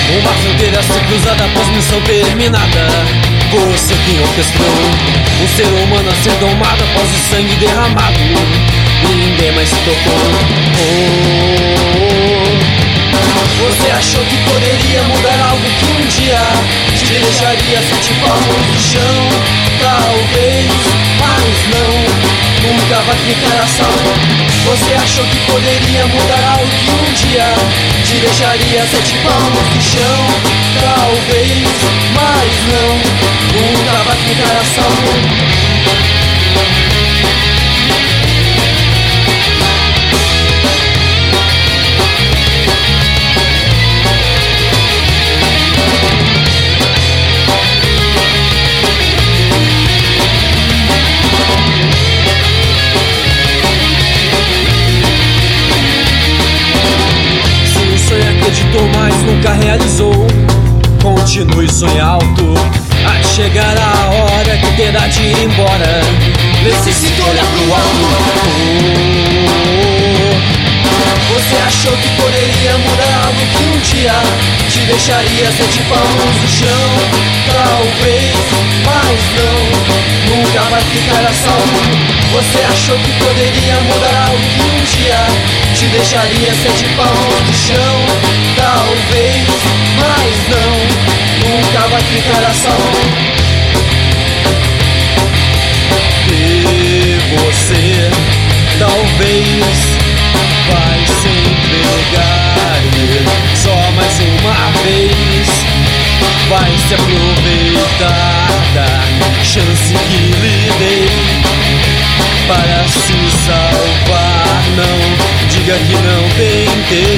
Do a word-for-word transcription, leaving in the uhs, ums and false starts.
Uma fronteira a ser cruzada após missão terminada. Você que orquestrou um ser humano a ser domado após o sangue derramado. Ninguém mais se tocou. Oh. Você achou que poderia mudar algo que um dia te deixaria sete palmos no chão? Talvez, mas não, nunca vai ficar a salvo. Você achou que poderia mudar algo que um dia te deixaria sete palmos no chão? Talvez, mas não, nunca vai ficar a salvo. Acreditou, mas nunca realizou. Continue sonhando alto, a chegar a hora que terá de ir embora. Necessito olhar pro alto. Oh. Você achou que poderia mudar algo que um dia te deixaria sete palmos no chão? Talvez, mas não, nunca vai ficar a salvo. Você achou que poderia mudar algo que um dia te deixaria sete palmos no chão? Talvez, mas não, nunca vai ficar a salvo. E você talvez vai se entregar só mais uma vez. Vai se aproveitar da chance que lhe dei para se salvar. Não diga que não tentei.